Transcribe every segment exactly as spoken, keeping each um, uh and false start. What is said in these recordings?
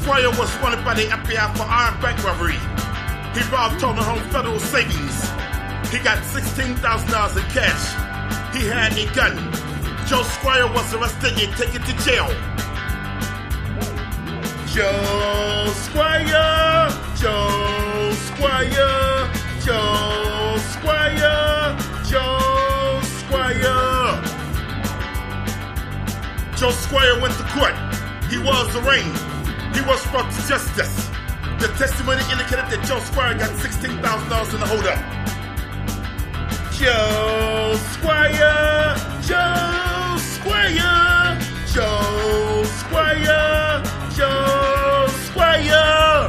Squire was wanted by the F B I for armed bank robbery. He robbed Tolman Home Federal Savings. He got sixteen thousand dollars in cash. He had a gun. Joe Squire was arrested and taken to jail. Joe Squire, Joe Squire, Joe Squire, Joe Squire. Joe Squire went to court. He was arraigned. He was brought to justice. The testimony indicated that Joe Squire got sixteen thousand dollars in the holdup. Joe Squire, Joe Squire, Joe Squire, Joe Squire.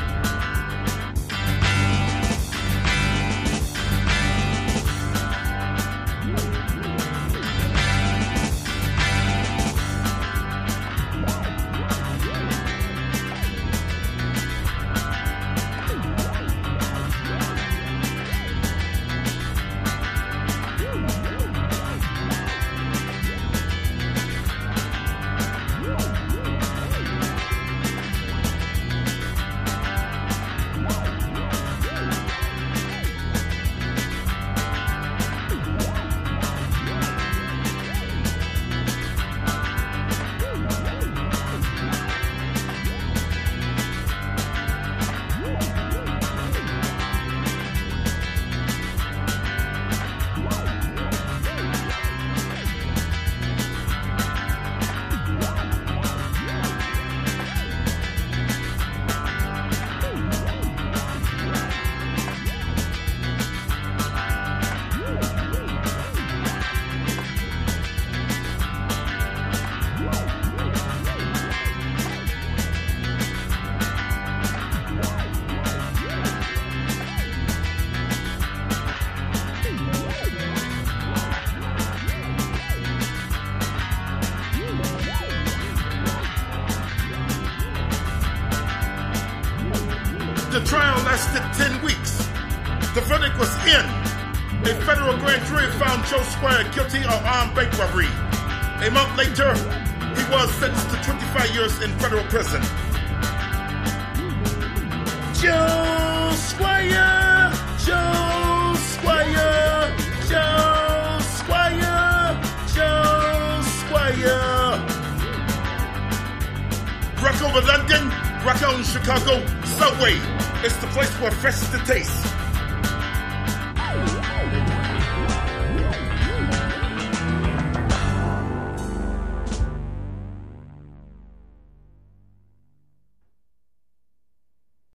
The trial lasted ten weeks. The verdict was in. A federal grand jury found Joe Squire guilty of armed bank robbery. A month later, he was sentenced to twenty-five years in federal prison. Joe Squire, Joe Squire, Joe Squire, Joe Squire. Rock over London, rock on Chicago, Subway. It's the place where fresh is the taste.